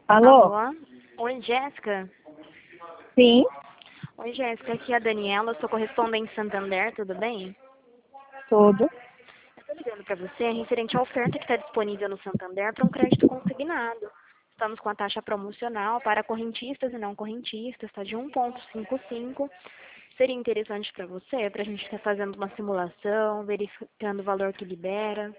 Alô? Alô? Oi, Jéssica. Sim, Oi, Jéssica. Aqui é a Daniela, sou correspondente Santander, tudo bem? tudo. Eu tô ligando para você referente à oferta que está disponível no Santander para um crédito consignado. Estamos com a taxa promocional para correntistas e não correntistas, está de 1,55. Seria interessante para você, para a gente estar fazendo uma simulação, verificando o valor que libera.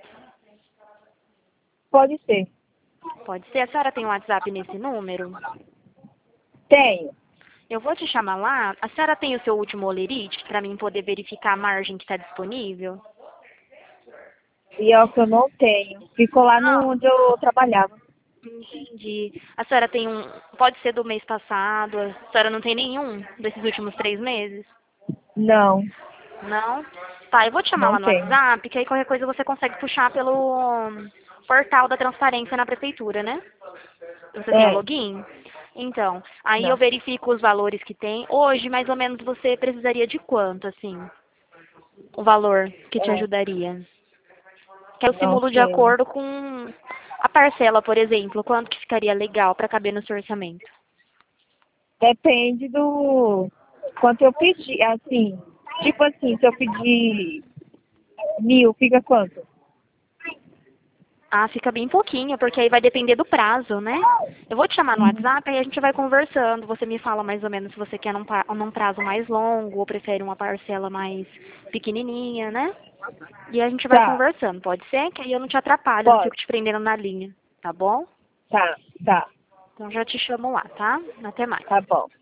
Pode ser. Pode ser? A senhora tem um WhatsApp nesse número? Tenho. Eu vou te chamar lá. A senhora tem o seu último olerite para mim poder verificar a margem que está disponível? E é o que eu não tenho. Ficou lá no Não. onde eu trabalhava. Entendi. A senhora tem um. Pode ser do mês passado. A senhora não tem nenhum desses últimos 3 meses? Não, Não? Tá, eu vou te chamar não lá no tenho. WhatsApp, que aí qualquer coisa você consegue puxar pelo portal da transparência na prefeitura, né? Você tem o É, login? Então, aí eu não. verifico os valores que tem. Hoje, mais ou menos, você precisaria de quanto, assim? O valor que te É, ajudaria? Que eu não simulo de sei. acordo com a parcela, por exemplo. Quanto que ficaria legal para caber no seu orçamento? Depende do quanto eu pedir. Assim, tipo assim, se eu pedir 1.000, fica quanto? Ah, fica bem pouquinho, porque aí vai depender do prazo, né? Eu vou te chamar no Uhum. WhatsApp e a gente vai conversando. Você me fala mais ou menos se você quer num prazo mais longo ou prefere uma parcela mais pequenininha, né? E a gente vai Tá, conversando, pode ser? Que aí eu não te atrapalho, não pode. fico te prendendo na linha, tá bom? Tá, tá, Então já te chamo lá, tá? Até mais. tá bom.